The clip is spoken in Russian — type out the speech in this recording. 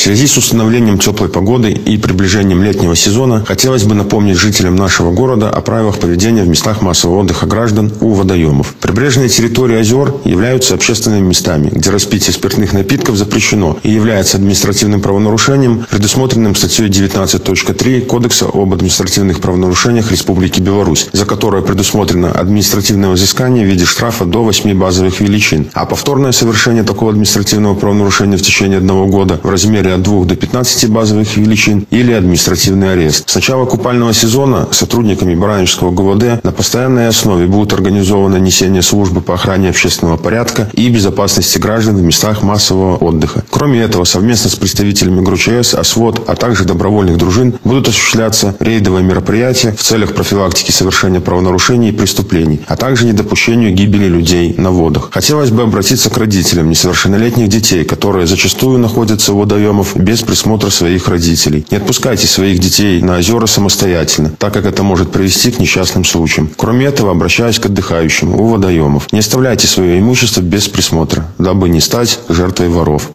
связи с установлением теплой погоды и приближением летнего сезона хотелось бы напомнить жителям нашего города о правилах поведения в местах массового отдыха граждан у водоемов. Прибрежные территории озер являются общественными местами, где распитие спиртных напитков запрещено и является административным правонарушением, предусмотренным статьей 19.3 Кодекса об административных правонарушениях Республики Беларусь, за которое предусмотрено административное взыскание в виде штрафа до 8 базовых величин, а повторное совершение такого административного правонарушения в течение 1 года в размере от 2 до 15 базовых величин или административный арест. С начала купального сезона сотрудниками Баранежского ГУВД на постоянной основе будут организовано несение службы по охране общественного порядка и безопасности граждан в местах массового отдыха. Кроме этого, совместно с представителями ГРУЧС, ОСВОД, а также добровольных дружин будут осуществляться рейдовые мероприятия в целях профилактики совершения правонарушений и преступлений, а также недопущению гибели людей на водах. Хотелось бы обратиться к родителям несовершеннолетних детей, которые зачастую находятся у водоемов без присмотра своих родителей. Не отпускайте своих детей на озера самостоятельно, так как это может привести к несчастным случаям. Кроме этого, обращаюсь к отдыхающим у водоемов. Не оставляйте свое имущество без присмотра, дабы не стать жертвой воров.